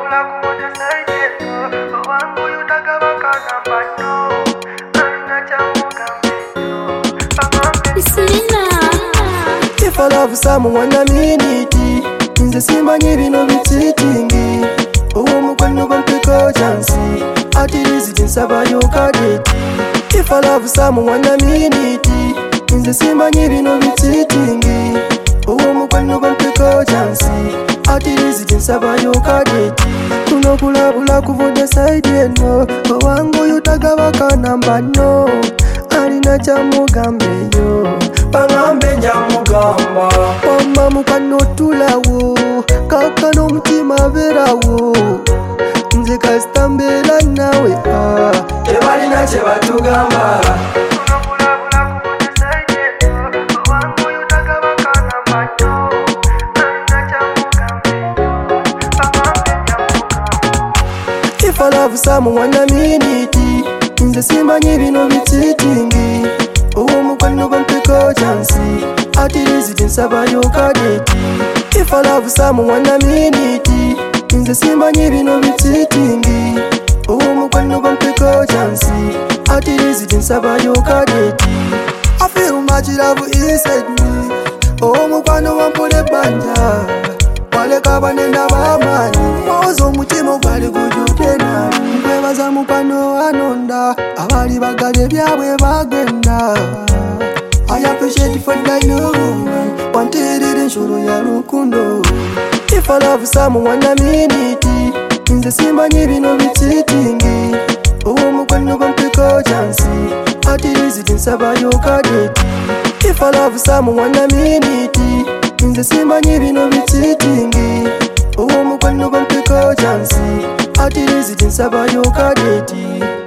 If I love someone I mean it. Nze simanyi bino bitsitingi. Omukwano bampeko chansi. Ati liziti nsabayo kadeti. If I love someone I mean it. Nze simanyi bino bitsitingi. Omukwano bampeko chansi. Ati liziti nsabayo kadeti. Kuno kulabula kuvude side eno. Owangu yutagabaka namba no. Alina kyamugambeyo bangambe njamugamba wamma mukwano tulawo kaka n'omutima beerawo nze kasita mbeera nawe tebalina kye batugamba If I love someone I mean it. Nze simanyi bino bitsitingi. Omukwano bampeko chansi. Ati liziti nsabayo kadeti. If I love someone I mean it. Nze simanyi bino bitsitingi. Omukwano bampeko chansi. Ati liziti nsabayo kadeti. I feel much love inside me. Omukwano wampole banja. Waleka banenda bamanyi. Mwozo omutima gwali gujutena. Nkwebaza mukwano anonda. Abali bagale byabwe bagenda. I appreciate for that love. Wanted it in shuru ya rukundo. If I love someone I mean it. Nze simanyi bino bitsitingi. Omukwano bampeko chansi. Ati liziti nsabayo kadeti. If I love someone I mean it. Nze simanyi bino bitsitingi. Omukwano bampeko chansi. Ati liziti nsabayo kadeti.